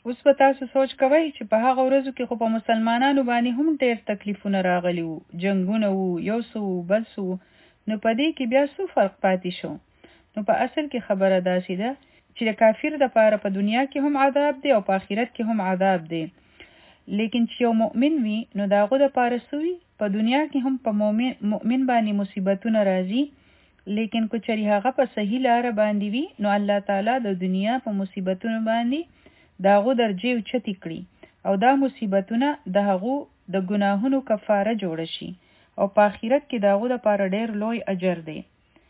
اوس به تاسو سوچ کوئ چې په هغه ورځو کې خو په مسلمانانو باندې هم ډېر تکلیفونه راغلي وو، جنګونه وو، یو څه وو، بل څه وو، نو په دې کې بیا څه فرق پاتې شو؟ نو په اصل کې خبره داسې ده چې د کافر دپاره په دنیا کې هم عذاب دی او په آخرت کې هم عذاب دی. لیکن چې یو مؤمن وي نو د هغه دپاره څه وي؟ په دنیا کې هم په مؤمن باندې مصیبتونه راځي، لیکن که چېرې هغه په صحیح لاره باندې وي نو الله تعالی د دنیا په مصیبتونو باندې د هغو درجې اوچتې کړي او دا مصیبتونه د هغو د ګناهونو کفاره جوړه شي او په آخرت کې د هغو دپاره ډېر لوی اجر دی.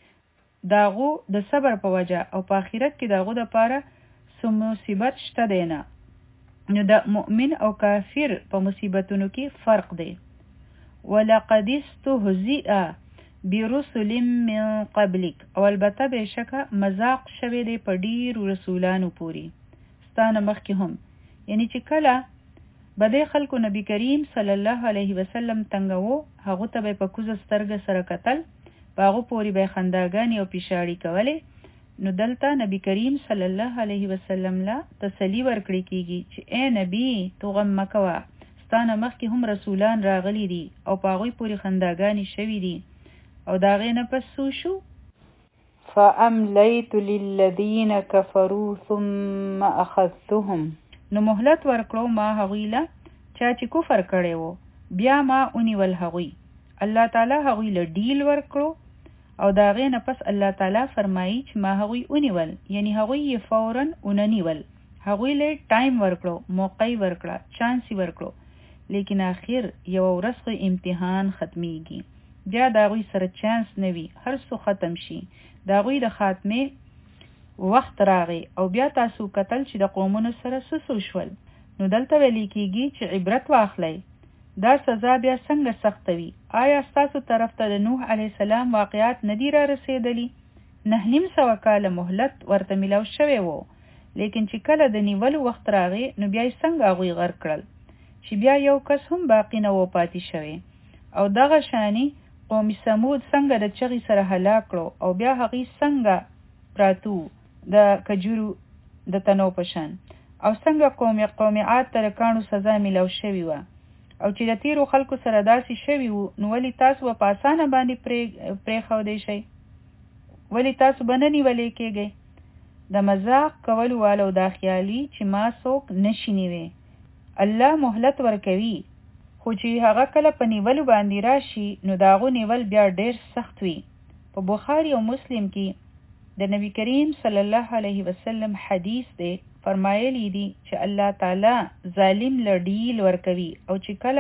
د هغو د صبر په وجه او په آخرت کې د هغو دپاره څه مصیبت شته دی نه. نو د مؤمن او کافر په مصیبتونو کې فرق دی. وَلَقَدِ اسْتُهْزِئَ بِرُسُلٍ مِّن قَبْلِكَ، او البته بېشکه مذاق شوی دی په ډېرو رسولانو پورې ستانه مخکې هم، یعنی چې کله به دې خلکو نبی کریم صلی الله علیه وسلم تنګوو، هغو ته به په کوزه سترګه سره کتل، په هغو پورې به خنداګانې او پیشاړي کولې. نو دلته نبی کریم صلی الله علیه وسلم له تسلی ورکړی کیږي چې اے نبی تو غم مه کوه، ستانه مخکې هم رسولان راغلي دي او په هغوی پورې خنداګانې شوي دي. او د هغې نه پس څه شو؟ فَأَمْلَيْتُ لِلَّذِينَ كَفَرُوا ثُمَّ أَخَذْتُهُمْ، نو مهلت ورکړو ما هغوی له چا چې کفر کړی و، بیا ما ونیول هغوی. الله تعالی هغوی له ډیل ورکړو او د هغې نه پس الله تعالی فرمایي چې ما هغوی ونیول، یعنی هغوی یې فوراً وننیول، هغوی له ټایم ورکړو، موقع ورکړه، چانس ورکړو، لیکن آخر یو ورځ خو امتحان ختمیږي، بیا د هغوی سره چانس نه وي، هر څه ختم شي، د هغوی د خاتمې وخت راغی او بیا تاسو کتل چې د قومونو سره څه شول. نو دلته ویل کېږي چې عبرت واخلئ، دا سزا بیا څنګه سخته وي؟ آیا ستاسو طرف ته د نوح علیه السلام واقعات نه دي را رسېدلي؟ 900 کاله مهلت ورته میلاو شوی و، لیکن چې کله د نیولو وخت راغی نو بیا یې څنګه هغوی غرق کړل چې بیا یو کس هم باقي نه و پاتې شوی. او دغه شانې قوم سمود څنګه د چغې سره هلاک کړو او بیا هغوی څنګه پراتو د کجورو د تنو په شان، او څنګه قوم عاد ته د کاڼو سزا میلاو شوې وه. او چې د تیرو خلکو سره داسې شوي وو، نو ولې تاسو به په اسانه باندې پرېښودی شئ؟ ولې تاسو به نه نیولې کېږئ؟ د مذاق کولو والو دا خیالي چې ما څوک نشي نیوی. الله مهلت ورکوي، خو چې هغه کله په نیولو باندې راشي نو د هغو نیول بیا ډېر سخت وي. په بخاري او مسلم کې د نبی کریم صلی الله علیه وسلم حدیث دی، فرمایلی دي چې الله تعالی ظالم له ډیل ورکوي او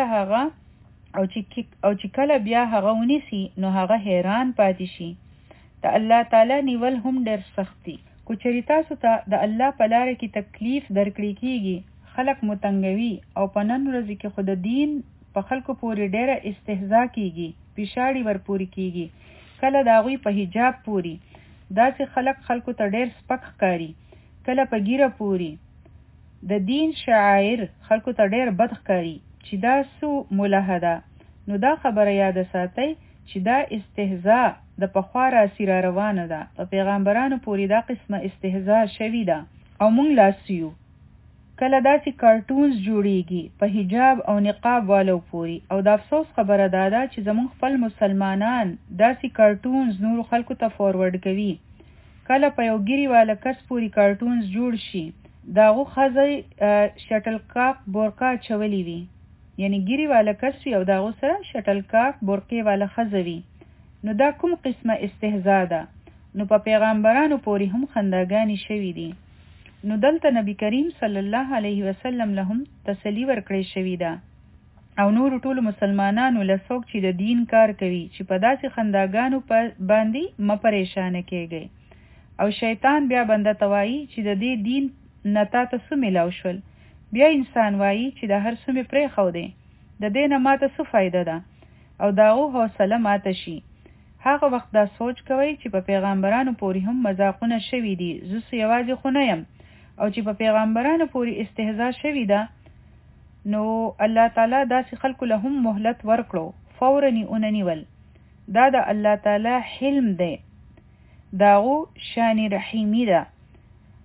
چې کله بیا هغه ونیسي نو هغه حیران پاتې شي. د الله تعالی نیول هم ډېر سخت دي. کو چېرې تاسو ته د الله په لاره کې تکلیف درکړی کېږي، خلک متنګوي او په نن ورځې کې خو د دین په خلکو پورې ډېره استهزا کېږي، پیشاړي ورپورې کېږي، کله د هغوی په حجاب پورې داسې خلکو ته ډېر سپک ښکاري، کله په ګیره پورې د دین شعائر خلکو ته ډېر بد ښکاري چې دا څه ملحه ده. نو دا خبره یاد ساتئ چې دا استهزا د پخوا راسي را روانه ده، په پیغمبرانو پورې دا قسمه استهزا شوې ده او موږ لاسیو. کله داسې کارټونز جوړیږي په حجاب او نقاب والو پورې، او د افسوس خبره دا ده چې زموږ خپل مسلمانان داسې کارټونز نورو خلکو ته فورورډ کوي. کله په یو ګیري والا کس پورې کارټونز جوړ شي، د هغو ښځې شټل کاک بورقه اچولې وي، یعنی ګیري والا کس وي او د هغو سره شټل کاک بورقې والا ښځه وي، نو دا کوم قسمه استهزا ده؟ نو په پیغمبرانو پورې هم خنداګانې شوي دي. نو دلته نبی کریم صلی الله علیه وسلم له هم تسلی ورکړی شوې ده او نورو ټولو مسلمانانو له څوک چې د دین کار کوي چې په داسې خنداګانو باندې مه پریشانه کېږئ. او شیطان بیا بنده ته وایي چې د دې دین نه تا ته څه میلاو شول، بیا انسان وایي چې د هر څه مې پرېښودی، د دې نه ماته څه فایده ده، او د هغو حوصله ماته شي. هغه وخت دا سوچ کوئ چې په پیغمبرانو پورې هم مذاقونه شوي دي، زه یوازې خو نه یم، او چې په پیغمبرانو پورې استهزا شوي ده، نو الله تعالی داسې خلکو له هم مهلت ورکړو، فوراً یې وننیول. دا د الله تعالی حلم دی، د هغو شان رحیمي ده.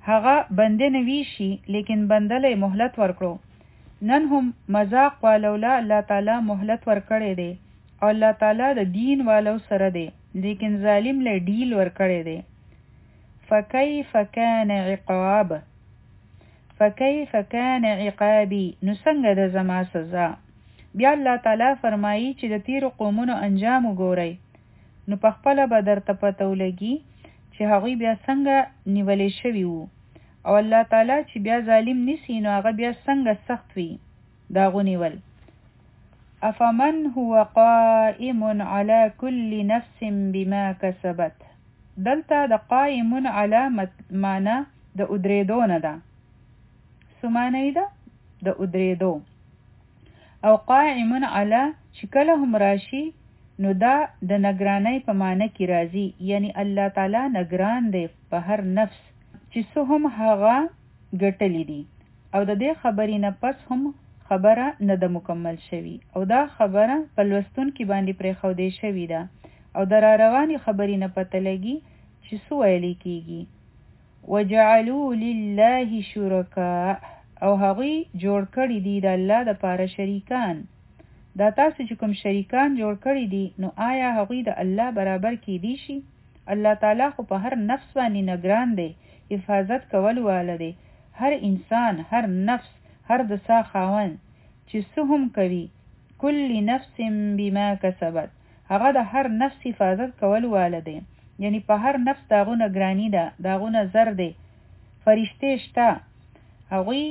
هغه بنده نوی شي لیکن بندله مهلت ورکړو. نن هم مذاق والولا الله تعالی مهلت ورکړی دی او الله تعالی د دین والو سره دی لیکن ظالم له ډیل ورکړی دی. فکیف کان عقاب، فکیف کان عقابی، نو څنګه د زما سزا. بیا الله تعالی فرمایي چې د تیر قومونو انجام وګورئ نو په خپل به درته پته ولګي چې هغوی بیا څنګه نیولې شوي وو او الله تعالی چې بیا ظالم نیسي نو هغه بیا څنګه سخت وي دا غونیول. افمن هو قائم على كل نفس بما كسبت، دلته د قائم على معنا د ادریدو نه ده. سمانه ده د ادریدو او قائم على چې کله هم راشي نو دا د نگرانی په معنی کې راځي، یعنی الله تعالی نگران دی په هر نفس چې څه هم هغه ګټلی دي او د دې خبرې نه پس هم خبره نه ده مکمل شوی او دا خبره په لوستون کې باندې پرېښودې شوې ده او د را روانې خبرې نه پته لګي چې څه ویلې کېږي. وجعلوا لله شرکاء، او هغوی جوړ کړي دي د الله دپاره شریکان. دا تاسو چې کوم شریکان جوړ کړي دي نو آیا هغوی د الله برابر کېدی شي؟ الله تعالی خو په هر نفس باندې نگران دی، حفاظت کول واله دی. هر انسان، هر نفس، هر د سا خاوند چې څه هم کوي، کل نفس بما کسبت، هغه د هر نفس حفاظت کول واله دی، یعنی په هر نفس داغو نگرانی ده، داغو نظر دی. فرشته شته هغوی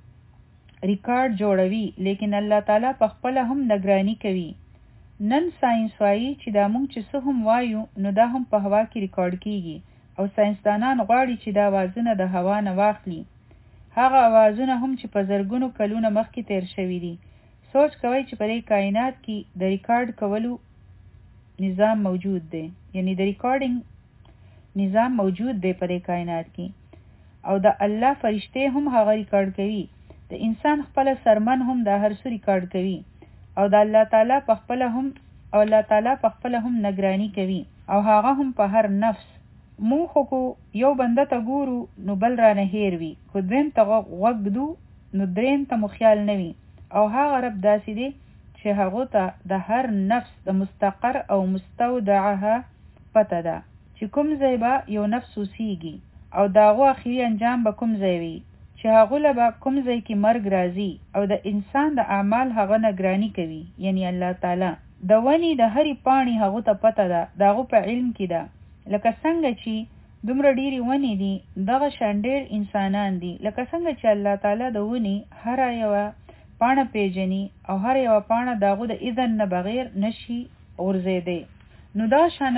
ریکارډ جوړوي لیکن الله تعالی په خپل هم نگرانی کوي. نن ساينس وایي چې دا مونږ چې څه هم وایو نو دا هم په هوا کې ریکارډ کیږي او ساينسدانان غواړي چې دا اوازونه د هوا نه واخلي، هغه اوازونه هم چې په زرګونو کلونه مخکې تیر شوي دي. سوچ کوئ چې په دې کائنات کې د ریکارډ کولو نظام موجود دی، یعنی د ریکارډینګ نظام موجود دی په دې کائنات کې او د الله فرشته هم هغه ریکارډ کوي. د انسان خپل سرمن هم دا هر څه ریکارډ کوي او د الله تعالی په خپل هم او الله تعالی په خپل هم نگرانی کوي او هغه هم په هر نفس. مونږ خو یو بنده ته ګورو نو بل را نه هیر وي، خو دریم ته غوږ ږدو نو دریم ته مو خیال نه وي. او هغه رب داسې دی چې هغو ته د هر نفس د مستقر او مستودعها پته ده چې کوم ځای به یو نفس اوسیږي او د هغو اخري انجام به کوم ځای وي، چې هغو له به کوم ځای کې مرګ راځي او د انسان د اعمال هغه نگرانی کوي، یعنی الله تعالی. د ونې د هرې پاڼې هغو ته پته ده، د هغو په علم کې ده. لکه څنګه چې دومره ډیرې ونې دي دغه شان ډیر انسانان دي، لکه څنګه چې الله تعالی د ونې هر یوه پاڼه پیژني او هر یوه پاڼه د هغو د اذن نه بغیر نشي غورځېدی. نو دغه شان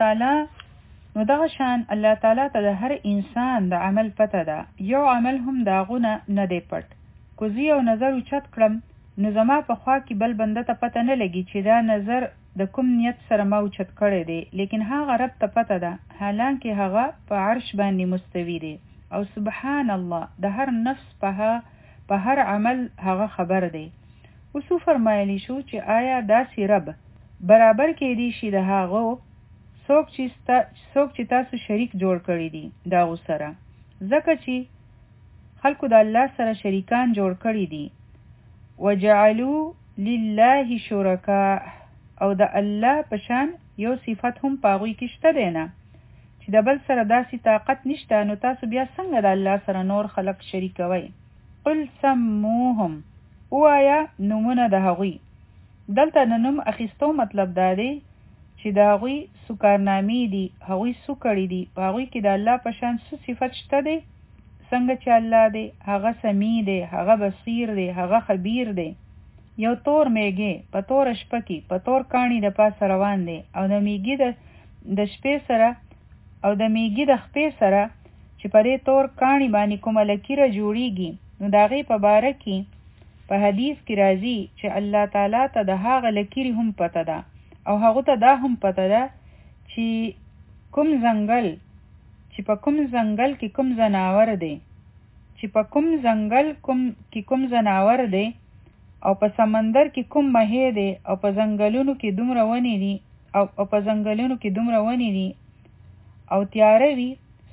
الله تعالی ته د هر انسان د عمل پته ده، یو عمل هم د هغو نه دی پټ. که زه یو نظر اوچت کړم نو زما په خوا کې بل بنده ته پته نه لګي چې دا نظر د کوم نیت سره ما اوچت کړی دی، لیکن هغه رب ته پته ده، حالانکه هغه په عرش باندې مستوی دی او سبحان الله د هر نفس په هر عمل هغه خبر دی. اوسو فرمایلی شو چې آیا داسې رب برابر کېدی شي د هغو څوک چې تاسو شریک جوړ کړی دي داغو سره، ځکه چې خلکو د الله سره شریکان جوړ کړی دي. وجعلوا لله شرکاء، او د الله پشان یو صفت هم پاغوی کې شته دی نه چې د بل سره داسې طاقت نشته، نو تاسو بیا څنګه د الله سره نور خلق شریکوي. قل سموهم، وایا نومونه د هغوی. دلته د نوم اخیستو مطلب دا دی چې د هغوی څو کارنامې دي، هغوی څو کړي دي، په هغوی کې د الله په شان څه صفت شته دی، څنګه چې الله دی، هغه سمیع دی، هغه بصیر دی، هغه خبیر دی. یو تور میږي په تور شپه کې په تور کاڼي د پاسه روان دی او د میږي د شپې سره او د میږي د خپې سره چې په دې تور کاڼي باندې کومه لکیره جوړیږي، نو د هغې په باره کې په حدیث کې راځي چې الله تعالی ته د هغه لکیرې هم پته ده او هغه ته دا هم پته ده چې کوم ځنګل چې په کوم ځنګل کې کوم ځناور دی، چې په کوم ځنګل کې کوم ځناور دی او په سمندر کې کوم مهی دی او په ځنګلونو کې دومره ونې دي او په ځنګلونو کې دومره ونې دي او تیاره وي،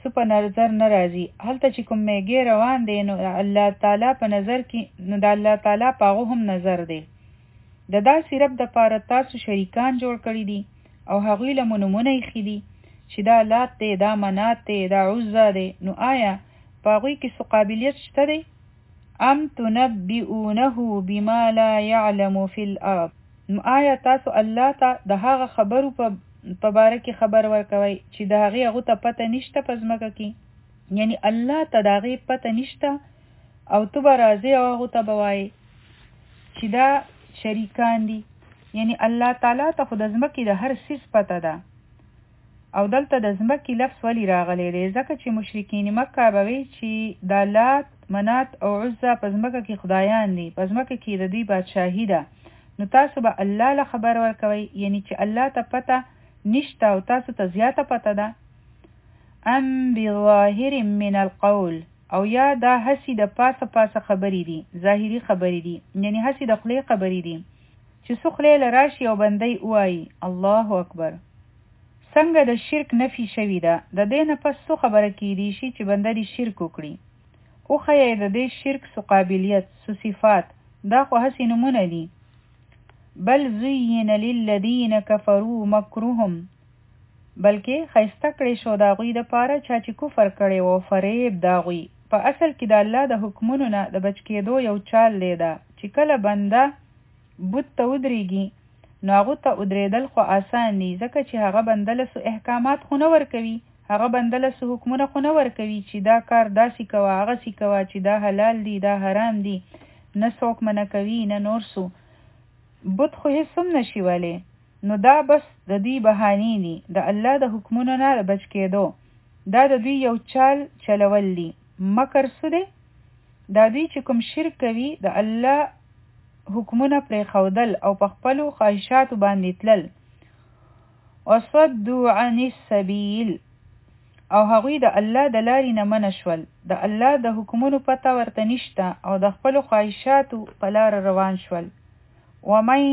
څه په نظر نه راځي. هلته چې کوم میږي روان دی نو الله تعالی په نظر کې نو د الله تعالی په هغه هم نظر دی. د داسې رب دپاره تاسو شریکان جوړ کړي دي او هغوی له نومونه ایښي دي چې دا لات دی، دا منات دی، دا عزا دی. نو آیا په هغوی کې څه قابلیت شته دی؟ ام تنبئونه بما لا يعلم في الارض. نو آیا تاسو الله ته د هغه خبرو په باره کې خبر ورکوي چې د هغه ته پته نشته په ځمکه کې؟ یعنی الله ته د هغې پته نشته او ته به راځې او هغو ته به وایې چې دا شریکان دي. یعنی الله تعالی ته خو د ځمکې د هر څیز پته ده. او دلته د ځمکې لفظ ولې راغلی دی؟ ځکه چې مشرکین مکه به وی چې د لات، منات او عزا په ځمکه کې خدایان دي، په ځمکه کې د دوی بادشاهي ده. نو تاسو به الله له خبر ورکوي، یعنی چې الله ته پته نشته او تاسو ته زیاته پته ده. ام بظاهر من القول، او یا دا هسی د پاسه خبرې دي، ظاهری خبرې دي، یعنی هسی د خولې خبرې دي چې څو خولې له راشي او بندی ووایي الله اکبر. څنګه د شرک نفي شوي ده، د دې نه پس څو خبره کیدی شي چې بنده دې شرک وکړي. خو ښایي د دې شرک څو قابلیت، څو صفات، دا خو هسې نومونه دي. بل زین للذین کفروا مکرهم، بلکې ښایسته کړی شو د هغوی دپاره چا چې کفر کړی و فریب د هغوی. په اصل کې د الله د حکمونو نه د بچ کېدو یو چال دی ده چې کله بنده بت ته ودرېږي نو هغو ته ودرېدل خو آسان دي، ځکه چې هغه بنده له څه احکامات خو نه ورکوي، هغه بنده له څه حکمونه خو نه ورکوي چې دا کار داسې کوه هغسې کوه، چې دا حلال دی دا حرام دی، نه څوک منع کوي نه نور څو. بت خو هېڅ هم نشي ولی. نو دا بس د دوی بهانې دي د الله د حکمونو نه بچ کېدو. دا د دوی یو چال چلول دي. مکر څه دی؟ دا دوی چې کوم شرک کوي د الله حکمونه پرېښودل او په خپلو خواهشاتو باندې تلل. وصدوا عن السبیل، او هغوی د الله د لارې نه منع شول، د الله د حکمونو پته ورته نشته او د خپلو خواهشاتو په لاره روان شول. ومن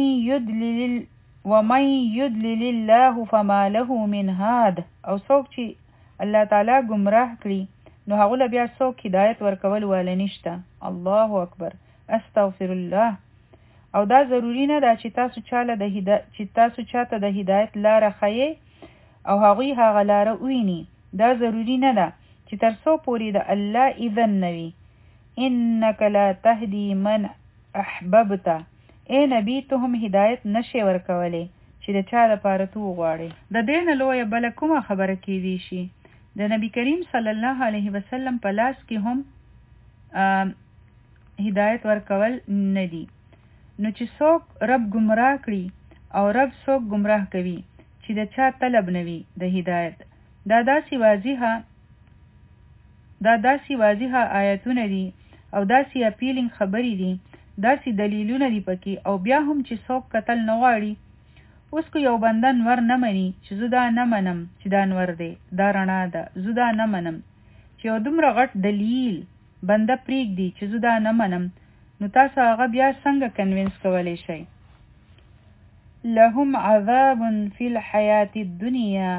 یدلل الله فما له من هاد، او څوک چې الله تعالی گمراه کړي نو هغه له بیا څوک هدایت ورکول والا نشته. الله اکبر، استغفر الله. او دا ضروری نه ده چې تاسو چاته د هدایت لاره ښیئ او هغوی هغه لاره وویني. دا ضروری نه ده چې تر څو پورې د الله اذن نه وي. انک لا تهدی من احببت، ای نبی ته هم هدایت نشي ورکولی چې د چا دپاره ته وغواړې. د دې نه لویه بله کومه خبره کیدی شي؟ د نبی کریم صلی الله علیه وسلم په لاس کې هم هدایت ورکول نه دي. نو چې څوک رب گمراه کړي او رب څوک گمراه کوي چې د چا طلب نه وي د هدایت، دا داسې واضحه آیتونه دي او داسې اپیلینګ خبرې دي، داسې دلیلونه دي پکې. او بیا هم چې څوک قتل نه غواړي، اوس که یو بنده نور نه مني چې زه دا نه منم چې دا نور دی، دا رڼا ده، زه دا نه منم، چې یو دومره غټ دلیل بنده پرېږدي چې زه دا نه منم، نو تاسو هغه بیا څنګه کنوینس کولی شئ؟ لهم عذاب فی الحیات الدنیا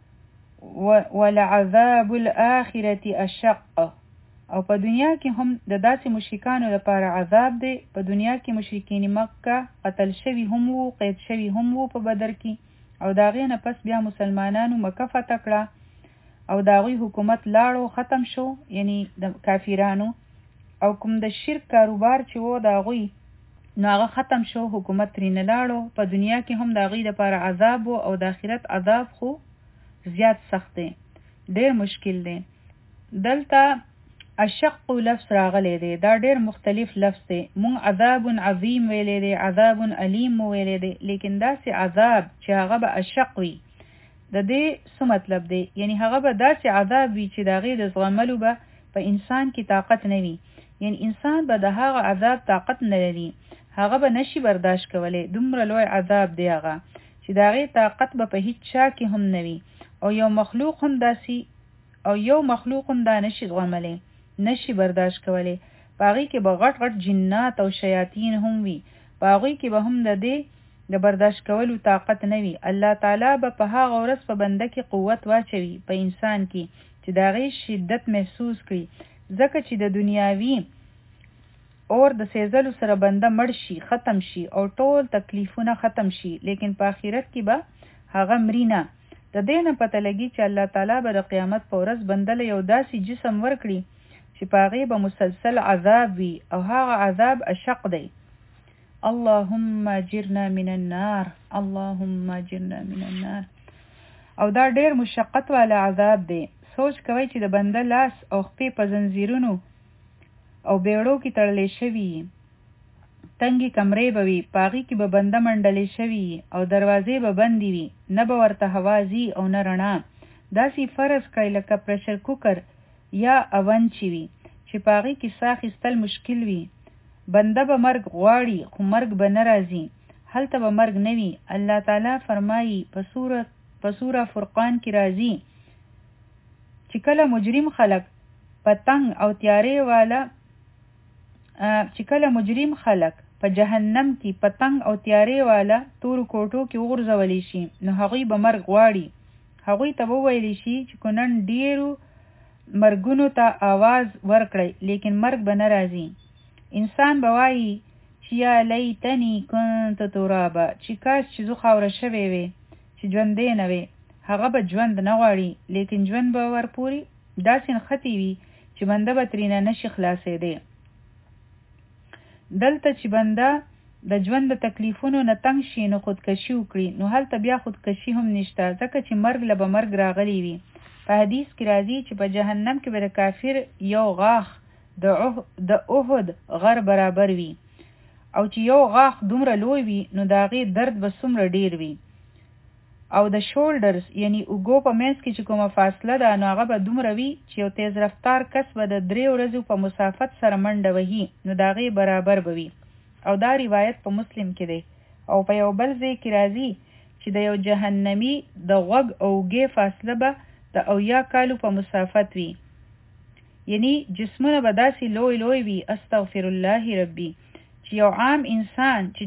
ولعذاب الآخرة اشق. او په دنیا کې هم د داسې مشرکانو لپاره عذاب دی. په دنیا کې مشرکین مکه قتل شوي هم وو، قید شوي هم وو په بدر کې، او د هغې نه پس بیا مسلمانانو مکه فتح کړه او د هغوی حکومت لاړو، ختم شو، یعنی د کافرانو. او کوم د شرک کاروبار چې وو د هغوی نو هغه ختم شو، حکومت ترېنه لاړو. په دنیا کې هم د هغوی لپاره عذاب وو او د آخرت عذاب خو زیات سخت دی، ډېر مشکل دی. دلته اشق لفظ راغلی دی، دا ډېر مختلف لفظ دی. مونږ عذاب عظیم ویلی دی، عذاب علیم ویلی دی، لیکن داسې عذاب چې هغه به اشق وي، د دې څه مطلب دی؟ یعنی هغه به داسې عذاب وي چې د هغې د زغملو به په انسان کې طاقت نه وي. یعنی انسان به د هغه عذاب طاقت نه لري، هغه به نشي برداشت کولی. دومره لوی عذاب دی هغه چې د هغې طاقت به په هیڅ چا کې هم نه وي. او یو مخلوق هم دا نشي زغملی، نشي برداشت کولی. په هغې کې به غټ غټ جنات او شیاطین هم وي، په هغوی کې به هم د دې د برداشت کولو طاقت نه وي. الله تعالی به په هغه ورځ په بنده کې قوت واچوي، په انسان کې، چې د هغې شدت محسوس کړي، ځکه چې د دنیاوي اور د سیزلو سره بنده مړ شي، ختم شي او ټول تکلیفونه ختم شي، لیکن په آخرت کې به هغه مري نه. د دې نه پته لګي چې الله تعالی به د قیامت په ورځ بنده له یو داسې جسم ورکړي چې په هغې به مسلسل عذاب وي او هغه عذاب اشق دی. اللهم اجرنا من النار، اللهم اجرنا من النار. او دا ډیر مشقت والا عذاب دی. سوچ کوي چې د بنده لاس او خپې په زنځیرونو او بیړو کې تړلې شوي، تنګې کمرې به وي، په هغې کې به بنده منډلې شوي او دروازې به بندې وي، نه به ورته هوا ځي او نه رڼا. داسې فرض کړئ لکه پرشر کوکر یا اون چې وي چې په هغې کې ساه اخیستل مشکل وي. بنده به مرګ غواړي خو مرګ به نه راځي، هلته به مرګ نه وي. الله تعالی فرمایي په سوره فرقان کې راځي چې کله مجرم خلق په جهنم کې پتنګ او تیارې والا تورو کوټو کې وغورځولی شي، نو هغوی به مرګ غواړي. هغوی ته وویلی شي چې کنن ډیرو مرګونو ته आवाज ورکړئ، لیکن مرګ به نه راځي. انسان به وایي چې یا لیتنی کنت ترابا، چې کاش چې زه خاوره شوی وې چې ژوندی نه وې. هغه به ژوند نه غواړي، لیکن ژوند به ورپورې داسې نښتې وي چې بنده به ترېنه نشي خلاصېدی. دلته چې بنده د ژوند د تکلیفونو نه تنګ شي نو خودکشي وکړي، نو هلته بیا خودکشي هم نشته، ځکه چې مرګ له به مرګ راغلی وي. په حدیث کې راځي چې په جهنم کې به د کافر یو غاښ د احد غر برابر وي، او چې یو غاښ دومره لوی وي نو د هغې درد به څومره ډیر وي. او د شولډرز یعنی اوږو په منځ کې چې کومه فاصله ده نو هغه به دومره وي چې یو تیز رفتار کس به د 3 ورځو په مسافت سره منډه وهي نو د هغې برابر به وي. او دا روایت په مسلم کې دی. او په یو بل ځای کې راځي چې د یو جهنمی د غوږ او اوږې فاصله به د 80 کالو په مسافت وي. یعنی جسمونه به داسې لوی لوی وي، استغفر الله ربي، چې یو عام انسان چې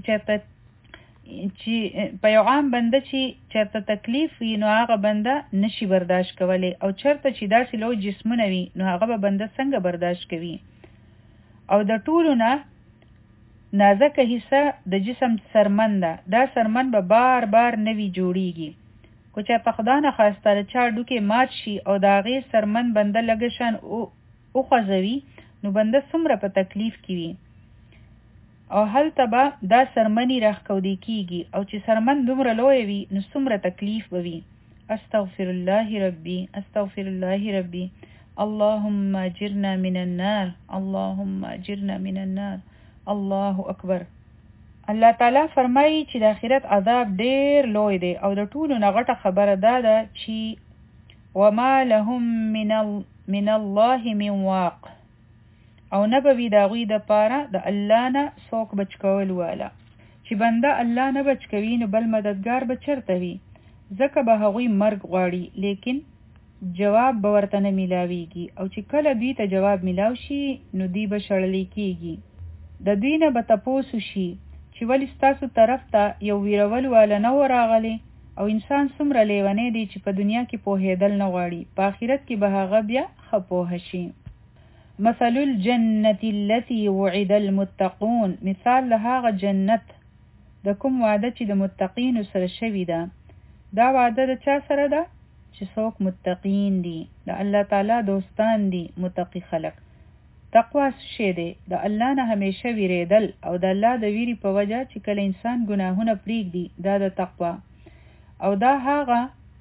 په یو عام بنده چې چېرته تکلیف وي نو هغه بنده نشي برداشت کولی، او چېرته چې داسې لوی جسمونه وي نو هغه به بنده څنګه برداشت کوي. او د ټولو نه نازکه حصه د جسم سرمن ده. دا سرمن به بار بار نوي جوړیږي. کو چېرته خدا نه خواسته د چا ډوکې مات شي او د هغې سرمن بنده لږه شان وخوځوي نو بنده څومره په تکلیف کې وي. او هلته به دا سرمنی راښکودې کیږي، او چې سرمن دومره لوی وي نو څومره تکلیف به وي. استغفر الله ربي، استغفر الله ربي، اللهم اجرنا من النار، اللهم اجرنا من النار. الله اکبر. الله تعالی فرمایي چې د آخرت عذاب ډیر لوی دی، او د ټولو نه غټه خبره دا ده چې وما لهم من الله من واق، او نه به وي د هغوی دپاره د الله نه څوک بچ کول والا. چې بنده الله نه بچ کوي نو بل مددګار به چېرته وي، ځکه به هغوی مرګ غواړي، لیکن جواب به ورته نه میلاویږي. او چې کله دوی ته جواب میلاو شي نو دوی به شړلی کیږي. د دوی نه به تپوسو شي چې ولې ستاسو طرف ته یو ویرول والا نه و راغلی. او انسان څومره لیونی دی چې په دنیا کې پوهېدل نه غواړي، په آخرت کې به هغه بیا ښه پوهه شي. مثل الجنة التي وعد المتقون، مثال له هغه جنت د کوم وعده چې د متقینو سره شوي ده. دا وعده د چا سره ده؟ چې څوک متقین دي، د الله تعالی دوستان دي متقی خلق. تقوا څه شی دی؟ د الله نه همیشه ویریدل، او د الله د ویری په وجه چې کله انسان ګناهونه پرېږدي، دا د تقوا. او دا هغه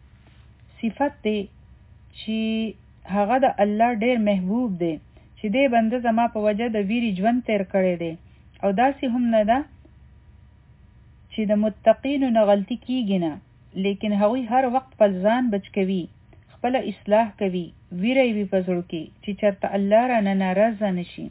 صفت دی چې هغه د الله ډیر محبوب دی، چې دې بنده زما په وجه د ویری ژوند تیر کړی دی. او داسې هم نه ده چې د متقینو نه غلطي کیږي نه، لیکن هغوی هر وخت خپل ځان بچ کوي، خپله اصلاح کوي، ویره وي په زړه کې چې چېرته الله رانه ناراضه نشي.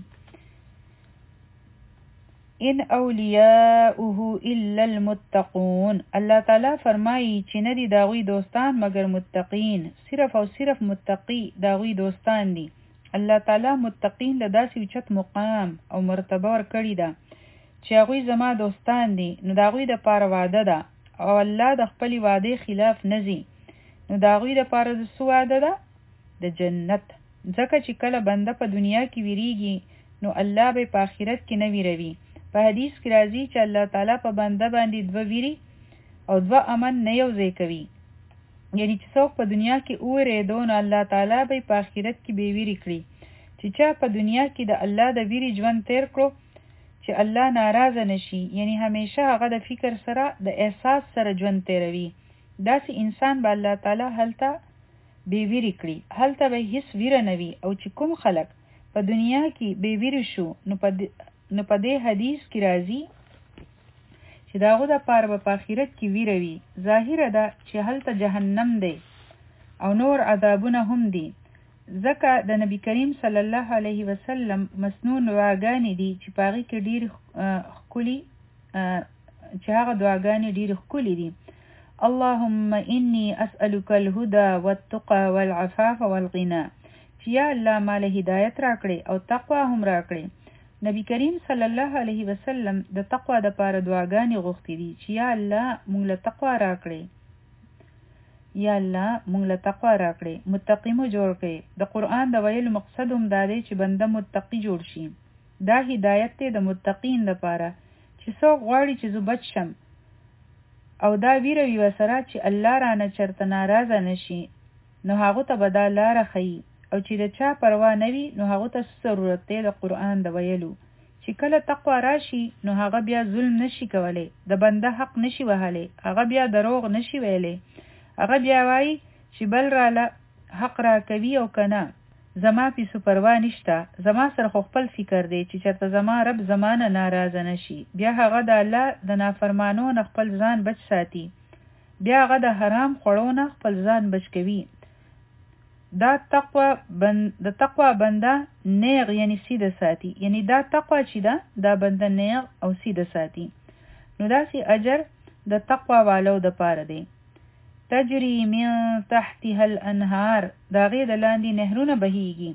ان اولیاؤه الا المتقون، الله تعالی فرمایي چې نه دي د هغوی دوستان مګر متقین، صرف او صرف متقی د هغوی دوستان دي. الله تعالی متقین له داسې اوچت مقام او مرتبه ورکړې ده چې هغوی زما دوستان دي، نو د هغوی دپاره وعده ده، او الله د خپلې وعدې خلاف نه ځي. نو د هغوی دپاره د څه وعده ده؟ د جنت. ځکه چې کله بنده په دنیا کې ویریږي نو الله به په آخرت کې نه ویروي. په حدیث کې راځي چې الله تعالی په بنده باندې دوه ویری او دوه امن نه یو ځای کوي. یعنی چې څوک په دنیا کې اوریدو نو الله تعالی به په آخرت کې به ویری کړي. چې چا په دنیا کې د الله د ویری ژوند تیر کړو چې الله ناراضه نشي، یعنی همیشه هغه د فکر سره د احساس سره ژوند تیروي، داسې انسان به الله تعالی هلته بې ویرې کړي، هلته به هیڅ ویره نه وي. او چې کوم خلک په دنیا کې بې ویرې شو نو په دې حدیث کې راځي چې د هغو دپاره به په آخرت کې ویره وي. ظاهره ده چې هلته جهنم دی او نور عذابونه هم دي. ځکه د نبی کریم صلی الله علیه وسلم مسنون دعاګانې دي چې په هغې کې ډېرې ښکلي چې هغه دعاګانې ډېرې ښکلي دي. اللهم انی اسألک الهدى والتقى والعفاف والغنى، چې یا الله مال هدایت راکړي او تقوا هم راکړي. نبی کریم صلی الله علیه وسلم د تقوا د پاره دعاګانې غوښتي دي چې یا الله مونږ له تقوا راکړي، یا الله مونږ له تقوا راکړي، متقی مو جوړ کړي. د قرآن د ویلو مقصد هم دا دی چې بنده متقی جوړ شي. دا هدایت دی د متقین لپاره چې څوک غواړي چې زه بچ شم او دا ویره وي ورسره چې الله رانه چرته ناراضه نشي، نو هغو ته به دا لاره ښیي. او چې د چا پروا نه وي نو هغو ته ضرورت دی د قرآن د ویلو چې کله تقوا راشي نو هغه بیا ظلم نشي کولی، د بنده حق نشي وهلی، هغه بیا دروغ نشي ویلی، هغه بیا وایي چې بل راله حق را کوي او که نه زما پیسو پروا نشته، زما سره خو خپل فکر دی چې چېرته زما رب زما نه ناراضه نشي. بیا هغه د الله د نافرمانو نه خپل ځان بچ ساتي، بیا هغه د حرام خوړو نه خپل ځان بچ کوي. دا د تقوا بنده نیغ یعنی سیده ساتي، یعنی دا تقوا چې ده دا بنده نیغ او سیده ساتي. نو داسې اجر د تقوا والو د پاره دی. تجری من تحتها الانهار، دا غیر د لاندې نهرونه بهیږي.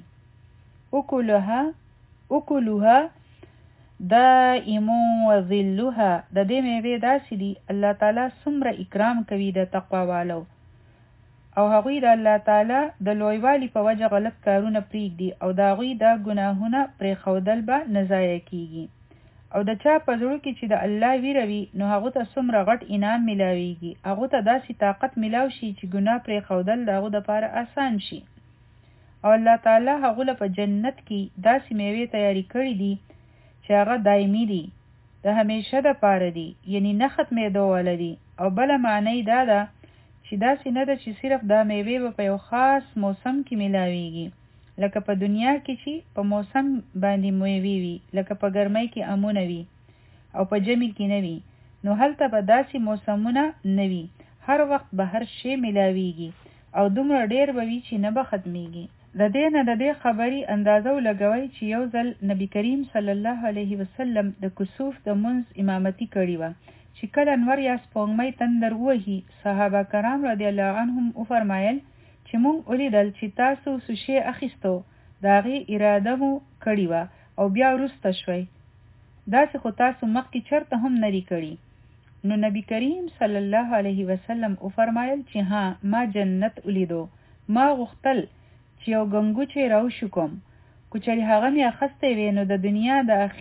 اکلها دائم وظلها، د دې میوې داسې دي الله تعالی څومره اکرام کوي د تقوا والو، او هغوی د الله تعالی د لویوالي په وجه غلط کارونه پرېږدي او د هغوی د ګناهونه پرېښودل به نه ضایع کیږي. او د چا په زړه کې چې د الله ویره وي نو هغو ته څومره غټ انعام میلاویږي، هغو ته داسې طاقت میلاو شي چې ګناه پرېښودل د هغو دپاره آسان شي. او الله تعالی هغو له په جنت کې داسې میوې تیارې کړي دي چې هغه دایمي دي، د همیشه دپاره دي، یعنی نه ختمېدو واله دي. او بله معنی دا ده چې داسې نه ده چې صرف دا میوې به په یو خاص موسم کې میلاویږي، لکه په دنیا کې چې په موسم باندې میوې وي، لکه په ګرمۍ کې امونه وي او په ژمي کې نه وي، نو هلته به داسې موسمونه نه وي، هر وخت به هر شی میلاویږي او دومره ډیر به وي چې نه به ختمیږي. د دې نه د دې خبرې اندازه ولګوئ چې یو ځل نبی کریم صلی الله علیه وسلم د کسوف د منځ امامتي کړې وه چې کله انور یا سپوږمۍ تندر ووهي، صحابه کرام رضی الله عنهم وفرمایل چې مونږ ولیدل چې تاسو څه شی اخیستو، د هغې اراده مو کړې وه او بیا وروسته شوئ، داسې خو تاسو مخکې چرته هم نه دي کړي. نو نبی کریم صلی الله علیه وسلم وفرمایل چې ها ما جنت ولیدو، ما غوښتل چې یو ګنګوچی راوشکم، که چېرې هغه مې اخیستی وی نو د دنیا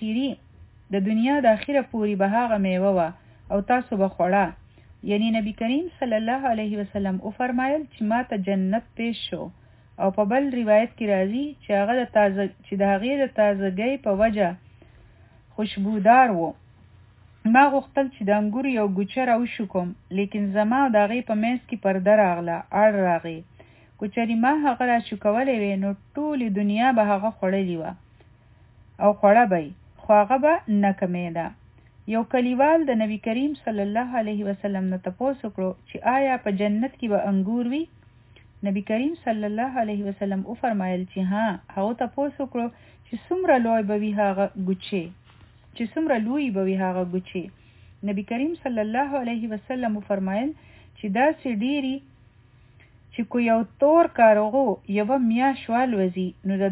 د اخیره پورې به هغه میوه وه او تاسو به خوړه. یعنی نبی کریم صلی الله علیه وسلم وفرمایل چې ما ته جنت پیش شو. او په بل روایت کې راځي چې د هغې د تازګۍ په وجه خوشبودار و. ما غوښتل چې د انګور یو ګوچه راوشکم، لیکن زما او د هغې په منځ کې پرده راغله، اړ راغی. که چېرې ما هغه راشکولی وی نو ټولې دنیا به هغه خوړلې وه او خوړه به یې، خو هغه به نه کمېده. یو کلیوال د نبی کریم صلی الله علیه وسلم نه تپوس وکړو چې آیا په جنت کې به انګور وي؟ نبی کریم صلی الله علیه وسلم وفرمایل چې ها. هغه تپوس وکړو چې څومره لوی به وي هغه ګوچې؟ نبی کریم صلی الله علیه وسلم وفرمایل چې داسې ډیري چې کو یو تور کارغو یوه میاشت والوځي نو د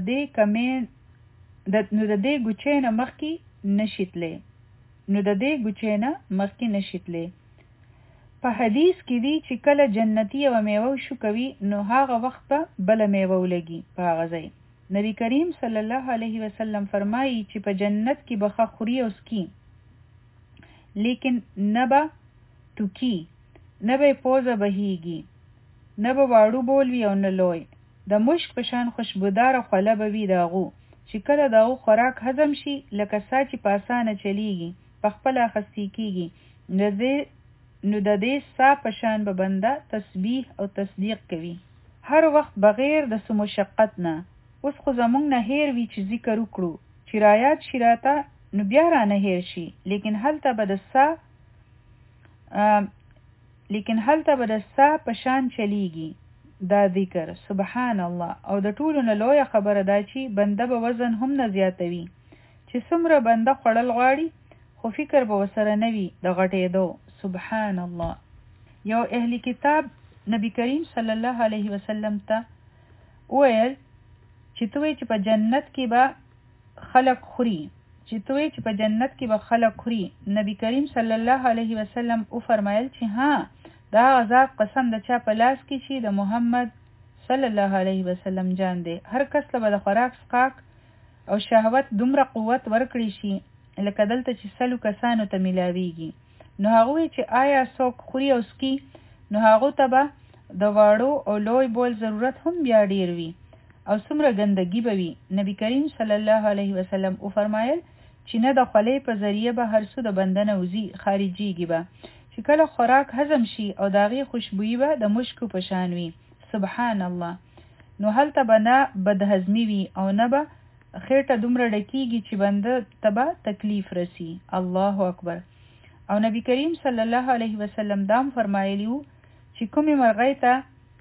دې ګوچې نه مخکې نشي تللی. په حدیث کې دی چې کله جنتی او میوه شو کوي نو هغه وخت به بل میوه ولګي په هغه ځای. نبی کریم صلی الله علیه وسلم فرمایي چې په جنت کې به خوري او سکي، لیکن نه به توکی، نه به پوزه بهیږي، نه به واړو بول وي او نه لوی. د مشک په شان خوشبودار خوله به وي داغو، چې کله داغو خوراک هضم شي لکه سا چې په اسانه چلیږي، په خپله اخیستې کېږي، نو د دې سا په شان به بنده تسبیح او تصدیق کوي هر وخت بغیر د څه مشقت نه. اوس خو زمونږ نه هیر وي چې ذکر وکړو، چې رایات شي راته نو بیا رانه هیر شي، لیکن هلته به د سا په شان چلیږي دا ذکر. سبحان الله. او د ټولو نه لویه خبره دا چې بنده به وزن هم نه زیاتوي، چې څومره بنده خوړل غواړي خو فکر به ورسره نه وي د غټېدو. سبحان الله. یو اهل کتاب نبی کریم صلی الله علیه وسلم ته وویل چې توی چې په جنت کې به خلق خوري. نبی کریم صلی الله علیه وسلم او فرمایل چې ها، دا غذاب قسم د چا په لاس کې شي د محمد صلی الله علیه وسلم جان دی. هر کس له به د خوراک څښاک او شهوت دومره قوت ورکړي شي لکه دلته چې 100 کسانو ته ملاویږي. نو هغوی چې آیا څوک خوري او سکي، نو هغو ته به د واړو او لوی بول ضرورت هم بیا ډیر وي او څومره ګندګي به وي. نبی کریم صلی الله علیه وسلم او فرمایل چې نه د خولې په ذریعه به هر څه د بنده نه وځي، خارجيږي به، چې کله خوراک هضم شي او د هغې خوشبویي به د مشکو په شان وي. سبحان الله. نو هلته به نه بدهضمي وي او نه به خېټه دومره ډکیږي چې بنده ته به تکلیف رسی. الله اکبر. او نبی کریم صلی الله علیه وسلم دام فرمایلی وو چې کومې مرغۍ ته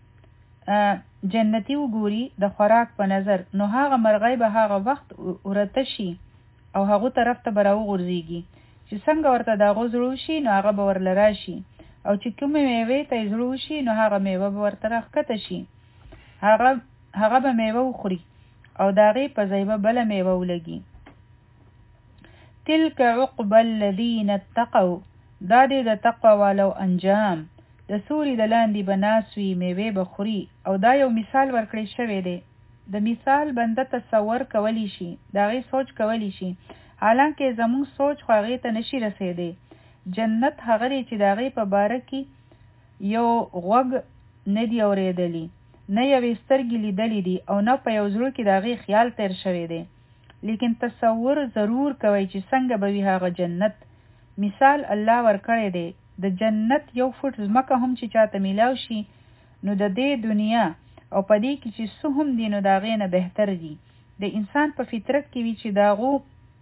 جنتی وګوري د خوراک په نظر، نو هغه مرغۍ به هغه وخت ورته شي او هغه طرف ته به راوغورځېږي چې څنګه ورته د هغو زړه وشي نو هغه به ورله راشي، او چې کومې میوې ته یې زړه وشي نو هغه میوه به ورته راښکته شي، هغه به میوه وخوري او د هغې په ځای به بله میوه ولګي. تلک عقبى الذین اتقوا، دا دې د تقوا والو انجام. د سوري د لاندې به ناست وي، میوې به خوري. او دا یو مثال ورکړی شوی دی. د مثال بنده تصور کولی شي، د هغې سوچ کولی شي، حالانکه زموږ سوچ خو هغې ته نشي رسېدی. جنت هغه دی چې د هغې په باره کې یو غوږ نه دی اورېدلی، نه یوې سترګې لیدلی دي، او نه په یو زړه کې د هغې خیال تیر شوی دی. لیکن تصور ضرور کوي چې څنګه به وي هغه جنت. مثال الله ورکړی دی. د جنت 1 فوټ ځمکه هم چې چاته میلاو شي نو د دې دنیا او په دې کې چې څه هم دي نو د هغې نه بهتر دي. د انسان په فطرت کې وي چې د هغو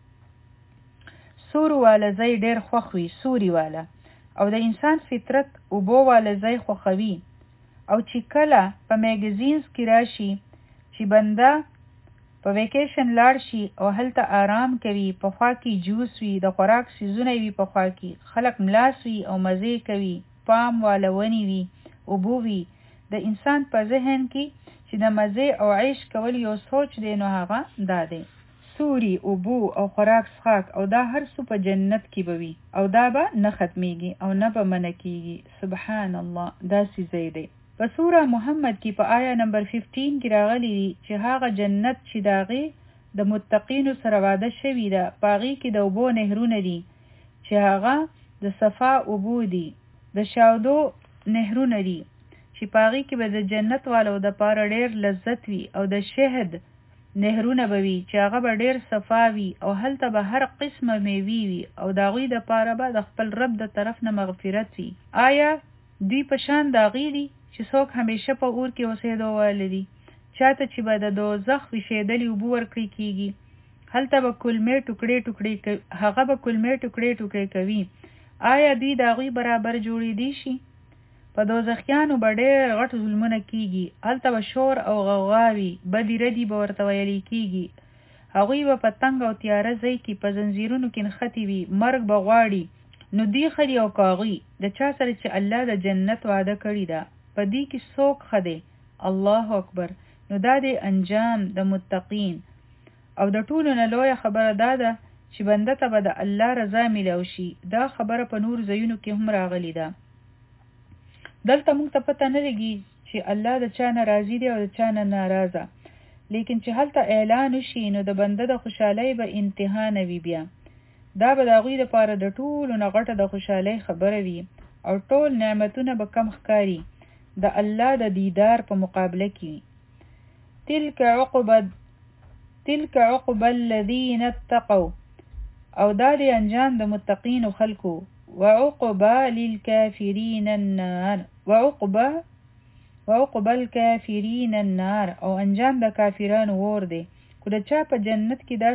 سورو والا ځای ډېر خوښ وي، سوري والا، او د انسان فطرت اوبو والا ځای خوښوي. او چې کله په میګزینز کې راشي چې بنده په ویکیشن لاړ شي او هلته آرام کوي، په خوا کې جوس وي، د خوراک سیزونه وي، په خوا کې خلک ملاس وي او مزې کوي، پام والا ونې وي، اوبو وي، د انسان په ذهن کې چې د مزې او عیش کول یو سوچ دی نو هغه دا دی. سوري، اوبو او خوراک څښاک او دا هر څه په جنت کې به وي او دا به نه ختمیږي او نه به منع کیږي. سبحان الله. داسې ځای دی. په سوره محمد کې په آیه نمبر 15 کې راغلی دی چې هغه جنت چې د هغې د متقینو سره وعده شوي ده، په هغې کې د اوبو نهرونه دي چې هغه د صفا اوبو دي، د شاودو نهرونه دي چې په هغې کې به د جنت والو دپاره ډېر لذت وي، او د شهد نهرونه به وي چې هغه به ډېر صفا وي، او هلته به هر قسمه میوې وي، او د هغوی دپاره به د خپل رب د طرف نه مغفرت وي. آیا دوی په شان د هغې دي چې څوک همیشه په اور کې اوسېدو واله دي، چاته چې به د دوزخ ویشېدلې اوبه ورکړی کېږي، هلته به کلمې ټوکړې کوي. آیا دوی د هغوی برابر جوړېدی شي؟ په دوزخیانو به ډېر غټ ظلمونه کېږي، هلته به شور او غوغا وي، بدې ردې به ورته ویلې کېږي، هغوی به په تنګ او تیاره ځای کې په زنځیرونو کې نښتي وي، مرګ به غواړي. نو دوی ښه دي او که هغوی د چا سره چې الله د جنت وعده کړې ده په دې کې څوک ښه دی؟ الله اکبر. نو دا دی انجام د متقین. او د ټولو نه لویه خبره دا ده چې بنده ته به د الله رضا میلاو شي. دا خبره په نور ځایونو کې هم راغلی ده. دلته موږ ته پته نه لګي چې الله د چا نه راضي دی او د چا نه ناراضه، لیکن چې هلته اعلان وشي نو د بنده د خوشحالۍ به انتها نه وي. بیا دا به د هغوی لپاره د ټولو نه غټه د خوشحالۍ خبره وي او ټول نعمتونه به کم ښکاري د الله د دیدار په مقابله کې. تلک عقبى الذين اتقوا، او دا دی انجام د متقین خلکو. وعقبى للكافرين النار، وعقبى الكافرين النار، او انجام د کافرانو ور دی. کو د چا په جنت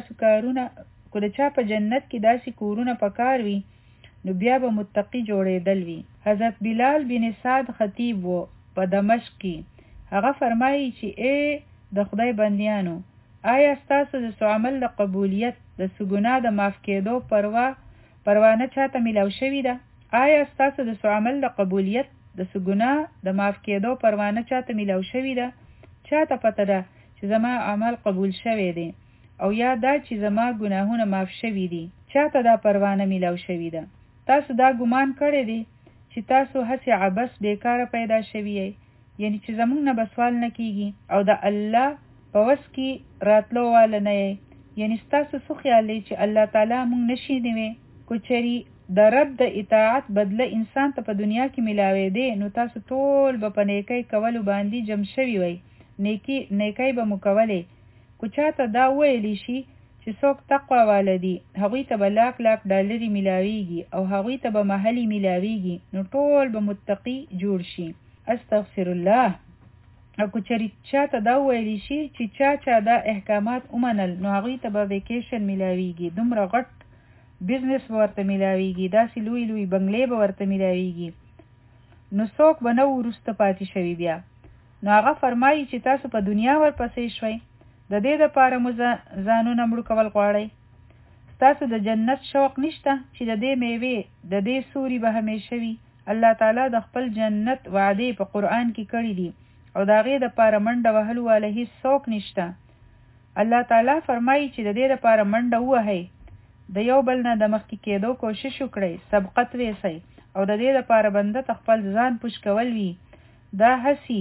کې داسې کورونه پکار وي نو بیا به متقی جوړېدل وي. حضرت بلال بن سعد خطیب و په دمشق کې. هغه فرمایي چې اے د خدای بندیانو، آیا ستاسو د څه عمل د قبولیت د څه ګناه د معاف کېدو پروانه چاته میلاو شوې ده؟ آیا ستاسو د څه عمل د قبولیت د څه ګناه د معاف کېدو پروانه چاته میلاو شوې ده؟ چاته پته ده چې زما عمل قبول شوی دی او یا دا چې زما ګناهونه معاف شوي دي؟ چاته دا پروانه میلاو شوې ده؟ تاسو دا ګمان کړی دی چې تاسو هسې عبث بیکاره پیدا شوي یې، یعنی چې زمونږ نه به سوال نه کیږي او د الله په وس کې راتلو واله نه یې، یعنی ستاسو څه خیال دی چې الله تعالی مونږ نشي نیوی؟ کو چری د رب د اطاعت بدله انسان ته په دنیا کې ملاوي دی نو تاسو ټول به په نیکی کولو باندې جمع شوي وي، نیکی به مو کولې. کو چاته دا ویلی شي چې څوک تقوا والدي هغوی ته به $1,00,000 ملاویږي او هغوی ته به محلي ملاویږي نو ټول به متقی جوړ شي. استغفر الله. او کو چری چاته دا ویلی شي چې چا دا احکامات ومنل نو هغوی ته به ویکیشن ملاویږي، دومره غټ بزنس ورته ملاویږي، داسې لوی بنگلې به ورته ملاویږي، نو څوک به نه وروسته پاتې شوي بیا. نو هغه فرمایي چې تاسو په دنیا ورپسې شوئ، د دې دپاره مو ځانونه مړو کول غواړئ؟ ستاسو د جنت شوق نشته چې د دې میوې د دې سوري به همیشه وي؟ الله تعالی د خپل جنت وعدې په قرآن کې کړي دي او د هغې دپاره منډه وهلو والا هیڅ څوک نشته. الله تعالی فرمایي چې د دې دپاره منډه ووهئ، د یو بل نه د مخکې کېدو کوشش وکړئ، سبقت ویسئ او د دې دپاره بنده ته خپل ځان پوش کول وي. دا هسي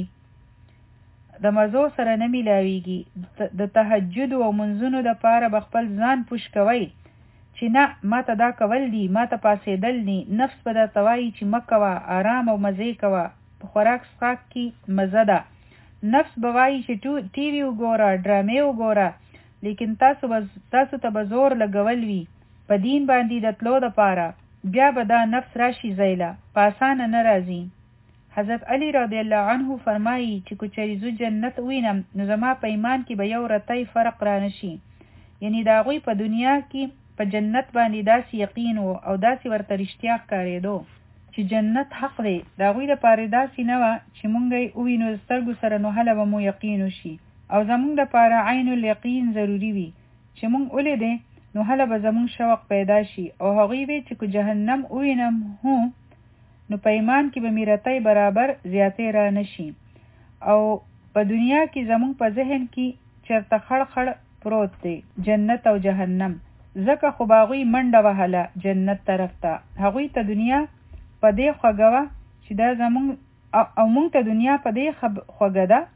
د مزو سره نه ملاویږي. د تهجد او منځونو دپاره به خپل ځان پوش کوئ چې نه ما ته دا کول دي، ما ته پاسېدل دي. نفس به درته وایي چې مه کوه، آرام او مزې کوه، په خوراک څښاک کې مزه ده. نفس به وایي چې ټي وي وګوره، ډرامې وګوره، لیکن تاسو ته به زور لګول وي په دین باندې د تلو دپاره. بیا به دا نفس راشي ځایله، په اسانه نه راځي. حضرت علی رضی الله عنه فرمایي چې کو چېرې زه جنت وینم نو زما په ایمان کې به یو رتی فرق را نشي، یعنی د هغوی په دنیا کې په جنت باندې داسې یقین و او داسې ورته رښتیا ښکارېدو چې جنت حق دی. د هغوی دپاره داسې نه وه چې مونږ یې ووینو د سترګو سره نو هله به مو یقین وشي، او زمونږ دپاره عین الیقین ضروري وي چې مونږ ولیدې نو هله به زمونږ شوق پیدا شي. او هغوی وی چې کو جهنم ووینم نو په ایمان کې به مې رتی برابر زیاتې را نشي. او په دنیا کې زمونږ په ذهن کې چرته خړ پروت دی جنت او جهنم، ځکه خو به هغوی منډه وهله جنت طرف ته. هغوی ته دنیا په دې خوږه وه چې دا زمونږ او مونږ ته دنیا په دې خوږه ده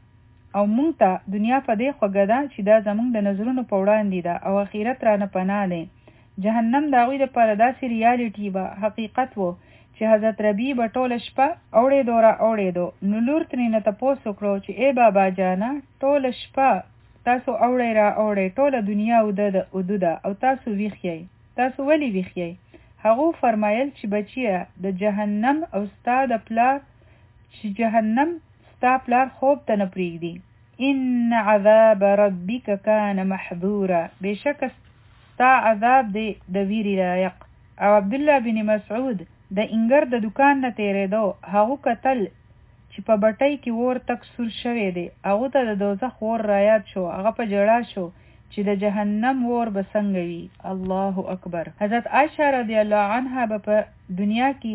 چې دا زمونږ د نظرونو په وړاندې ده او اخرت رانه پناه دی. جهنم د هغوی دپاره داسې ریالټي به حقیقت و چې حضرت ربی به ټوله شپه اوړېدو نو لور ترېنه تپوس وکړو چې ای بابا جانه ټوله شپه تاسو اوړئ ټوله دنیا اوده ده او تاسو ویښ یئ، تاسو ولې ویښ یئ؟ هغو فرمایل چې بچیه د جهنم او ستا پلار خوب ته نه پرېږدي. ان عذاب ربک کان محذورا، بېشکه ستا عذاب دی د ویرې لایق. او عبدالله بن مسعود د انګر د دکان نه تېرېدو، هغو کتل چې په بټۍ کې اور تک سور شوی دی. هغو ته د دوزخ اور رایاد شو، هغه په ژړا شو چې د جهنم اور به څنګه وي. الله اکبر. حضرت عائشہ رضی الله عنها به په دنیا کې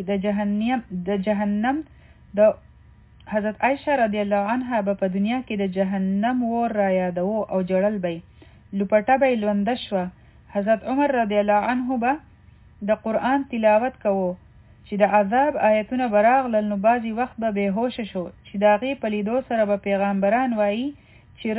د جهنم اور را یادو او جړل به لپټه به لونده شوه. حضرت عمر رضی الله عنه به د قرآن تلاوت کوو چې د عذاب آیتونه براغلل نو بعضی وخت به بهوش شو چې د هغې په لیدو سره به پیغمبران وایي چې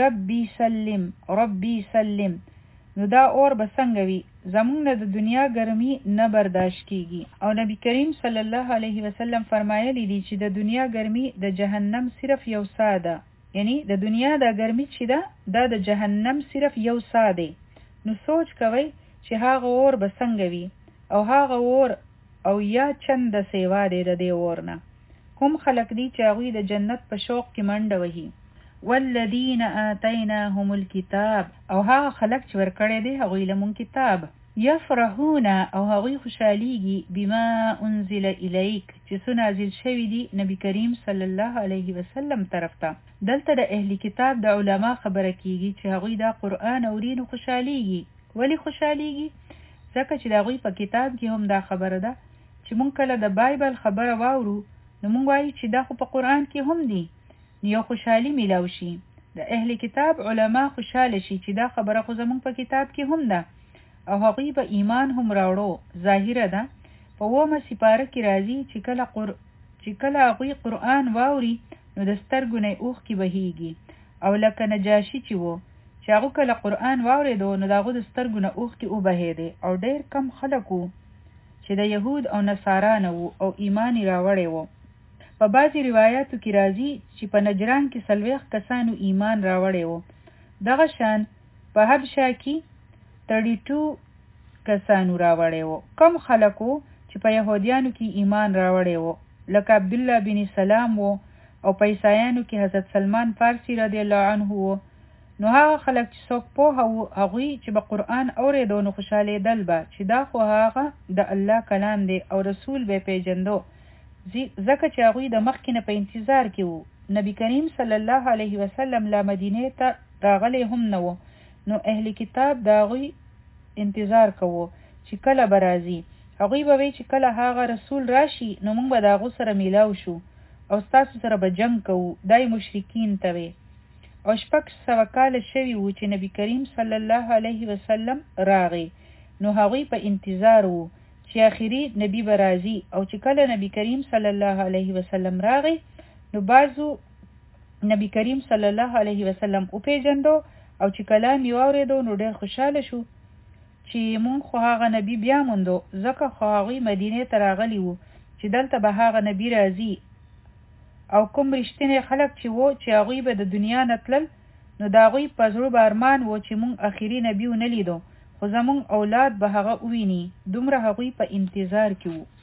ربي سلم نو دا اور به څنګه وي زمونږ نه د دنیا ګرمي نه برداشت کیږي او نبی کریم صلی الله علیه وسلم فرمایلی دی چې د دنیا ګرمي د جهنم صرف یو سا ده یعنی د دنیا د ګرمي چې ده دا د جهنم صرف یو سا دی نو سوچ کوئ چې هغه اور به څنګه وي او هغه اور او یا چند سیوا دی د دې اور نه کوم خلق دی چې هغوی د جنت په شوق کې منډه وهي والذین آتیناهم الکتاب او هغه خلق چې ورکړی دی هغوی لمون کتاب یفرحون او هغوی خوشحالیږي بما انزل الیک چې څه نازل شوي دي نبی کریم صلی الله علیه وسلم طرف ته دلته د اهل کتاب د علما خبره کیږي چې هغوی دا قرآن اوري نو خوشحالیږي ولی خوشحالیږي ځکه چې د هغوی په کتاب کې هم دا خبره ده چې مونږ کله د بایبل خبره واورو نو مونږ وایو چې دا خو په قرآن کې هم دي یو خوشحالي میلاو شي د اهل کتاب علما خوشحاله شي چې دا خبره خو زمونږ په کتاب کې هم ده او هغوی به ایمان هم راوړو ظاهره ده په 9 سپاره کې راځي چې کله هغوی قرآن واوري نو د سترګو نه اوښکې بهیږي او لکه نجاشي چې و چې هغه کله قرآن واورېدو نو د هغو د سترګو نه اوښکې وبهېدې او ډېر کم خلک وو چې د یهود او نصارا نه وو او ایمان یې راوړی و په بعضې روایاتو کې راځي چې په نجران کې 40 کسانو ایمان راوړی و دغه شان په حبشه کې 32 کسانو راوړی و کم خلک وو چې په یهودیانو کې ایمان راوړی و لکه عبدالله بن سلام و او په عیسایانو کې حضرت سلمان فارسی رضی الله عنه و نو هغه خلک چې څوک پوهه وو هغوی چې به قرآن اورېدو نو خوشحالېدل به چې دا خو هغه د الله کلام دی او رسول به پیژندو ځکه چې هغوی د مخکې نه په انتظار کې وو نبی کریم صلی الله علیه وسلم لا مدینې ته راغلی هم نه و نو اهل کتاب د هغوی انتظار کوو چې کله به راځي هغوی به وی چې کله هغه رسول راشي نو موږ به د هغو سره میلاو شو او ستاسو سره به جنگ کوو دای مشرکین ته وی او 600 کاله شوي وو چې نبی کریم صلی الله علیه وسلم راغی نو هغوی په انتظار وو چې آخري نبی به راځي او چې کله نبی کریم صلی الله علیه وسلم راغی نو بعضو نبی کریم صلی الله علیه وسلم وپیژندو او چې کلام یې واورېدو نو ډېر خوشحاله شو چې مونږ خو هغه نبی بیا موندو ځکه خو هغوی مدینې ته راغلي وو چې دلته به هغه نبی راځي او کوم رښتینی خلک چې وو چې هغوی به د دنیا نه تلل نو د هغوی په زړه به ارمان وو چې مونږ آخري نبی ونه لیدو خو زمونږ اولاد به هغه وویني دومره هغوی په انتظار کې وو